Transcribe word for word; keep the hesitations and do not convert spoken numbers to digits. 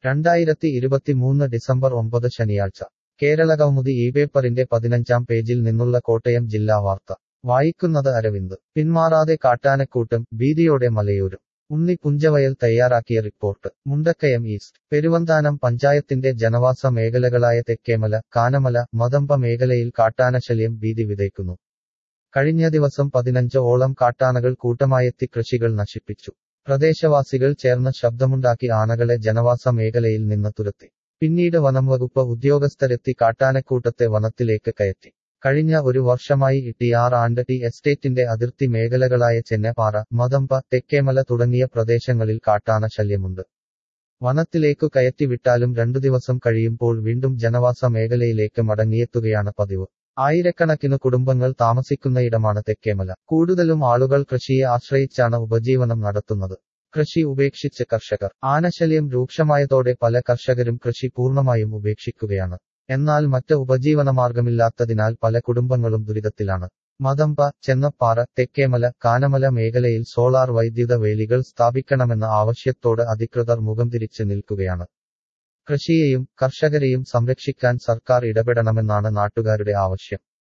രണ്ടായിരത്തി ഇരുപത്തിമൂന്ന് ഡിസംബർ ഒമ്പത് ശനിയാഴ്ച കേരളകൗമുദി ഈ പേപ്പറിന്റെ പതിനഞ്ചാം പേജിൽ നിന്നുള്ള കോട്ടയം ജില്ലാ വാർത്ത വായിക്കുന്നത് അരവിന്ദ്. പിന്മാറാതെ കാട്ടാനക്കൂട്ടം, ഭീതിയോടെ മലയോരം. ഉണ്ണി പുഞ്ചവയൽ തയ്യാറാക്കിയ റിപ്പോർട്ട്. മുണ്ടക്കയം ഈസ്റ്റ് പെരുവന്താനം പഞ്ചായത്തിന്റെ ജനവാസ മേഖലകളായ തെക്കേമല, കാനമല, മതമ്പ മേഖലയിൽ കാട്ടാനശല്യം ഭീതി വിതയ്ക്കുന്നു. കഴിഞ്ഞ ദിവസം പതിനഞ്ച് ഓളം കാട്ടാനകൾ കൂട്ടമായെത്തി കൃഷികൾ നശിപ്പിച്ചു. പ്രദേശവാസികൾ ചേർന്ന് ശബ്ദമുണ്ടാക്കി ആനകളെ ജനവാസ മേഖലയിൽ നിന്ന് തുരത്തി. പിന്നീട് വനംവകുപ്പ് ഉദ്യോഗസ്ഥരെത്തി കാട്ടാനക്കൂട്ടത്തെ വനത്തിലേക്ക് കയറ്റി. കഴിഞ്ഞ ഒരു വർഷമായി ഇട്ടിയാർ ആൻഡ് ടി എസ്റ്റേറ്റിന്റെ അതിർത്തി മേഖലകളായ ചെന്നപ്പാറ, മതമ്പ, തെക്കേമല തുടങ്ങിയ പ്രദേശങ്ങളിൽ കാട്ടാന ശല്യമുണ്ട്. വനത്തിലേക്കു കയറ്റിവിട്ടാലും രണ്ടു ദിവസം കഴിയുമ്പോൾ വീണ്ടും ജനവാസ മേഖലയിലേക്ക് മടങ്ങിയെത്തുകയാണ് പതിവ്. ആയിരക്കണക്കിനു കുടുംബങ്ങൾ താമസിക്കുന്നയിടമാണ് തെക്കേമല. കൂടുതലും ആളുകൾ കൃഷിയെ ആശ്രയിച്ചാണ് ഉപജീവനം നടത്തുന്നത്. കൃഷി ഉപേക്ഷിച്ച് കർഷകർ. ആനശല്യം രൂക്ഷമായതോടെ പല കർഷകരും കൃഷി പൂർണ്ണമായും ഉപേക്ഷിക്കുകയാണ്. എന്നാൽ മറ്റ് ഉപജീവനമാർഗമില്ലാത്തതിനാൽ പല കുടുംബങ്ങളും ദുരിതത്തിലാണ്. മതമ്പ, ചെന്നപ്പാറ, തെക്കേമല, കാനമല മേഖലയിൽ സോളാർ വൈദ്യുത വേലികൾ സ്ഥാപിക്കണമെന്ന ആവശ്യത്തോട് അധികൃതർ മുഖം തിരിച്ച് നിൽക്കുകയാണ്. കൃഷിയെയും കർഷകരെയും സംരക്ഷിക്കാൻ സർക്കാർ ഇടപെടണമെന്നാണ് നാട്ടുകാരുടെ ആവശ്യം.